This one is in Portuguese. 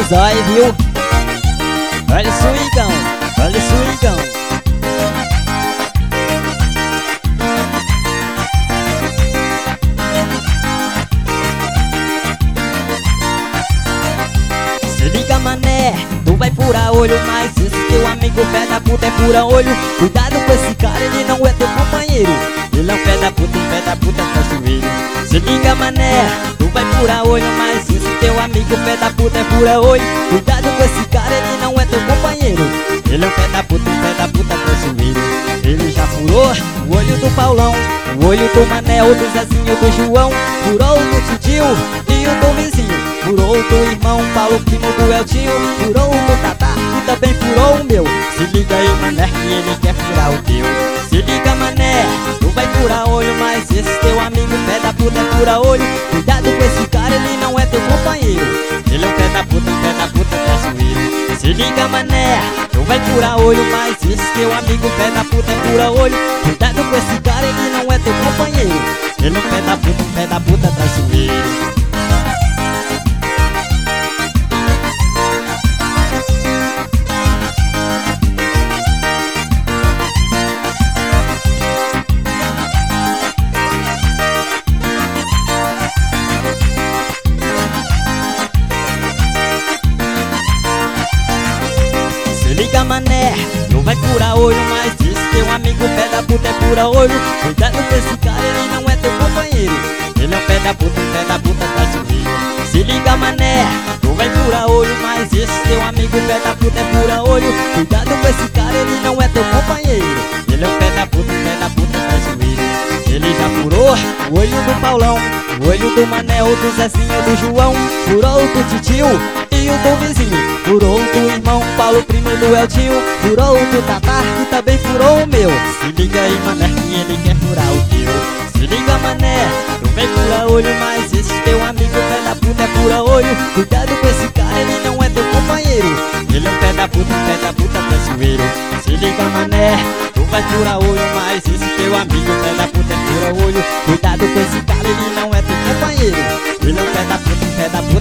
zóio, viu? Olha o swingão, olha o swingão. Se liga, mané, tu vai furar olho, mas esse teu amigo pé da puta é fura olho. Cuidado com esse cara, ele não é teu companheiro. Ele é um pé da puta, um pé da puta traiçoeiro. Se liga, mané, tu vai furar olho, mas esse teu amigo pé da puta é fura olho. Cuidado com esse cara, ele não é teu companheiro. Ele é um pé da puta, um pé da puta traiçoeiro. Ele já furou o olho do Paulão, o olho do Manel, do Zezinho, do João. Furou o do Titio e o do vizinho. Furou o do irmão Paulo, primo do Eltinho. Furou o do Tatá e também furou o meu. Se liga aí, mané, que ele quer furar o teu. Se liga, mané, tu vai furar olho, mas esse teu amigo pé da puta é fura olho. Cuidado com esse cara, ele não é teu companheiro. Ele é um pé da puta, um pé da puta traiçoeiro. Se liga, mané, tu vai furar olho, mas esse teu amigo pé da puta é fura olho. Cuidado com esse cara, ele não é teu companheiro. Ele é um pé da puta, um pé da puta traiçoeiro. Liga, mané, tu vai furar olho, mas esse teu amigo pé da puta é fura olho. Cuidado com esse cara, ele não é teu companheiro. Ele é um pé da puta, um pé da puta traiçoeiro. Se liga, mané, tu vai furar olho, mas esse teu amigo pé da puta é fura olho. Cuidado com esse cara, ele não é teu companheiro. Ele é um pé da puta, um pé da puta traiçoeiro. Ele já furou o olho do Paulão, o olho do Manel, do Zezinho, do João. Furou o do Titio e o do vizinho. Furou o do irmão Paulo, primo do Eltinho. Furou o do Tatá e também furou o meu. Se liga aí, mané, que ele quer furar o teu. Se liga, mané, tu vem furar olho, mas esse teu amigo pé da puta é fura olho. Cuidado com esse cara, ele não é teu companheiro. Ele é um pé da puta, um pé da puta traiçoeiro. Se liga, mané, tu vai furar olho, mas esse teu amigo pé da puta é fura olho. Cuidado com esse cara, ele não é teu companheiro. Ele é um pé da puta, um pé da puta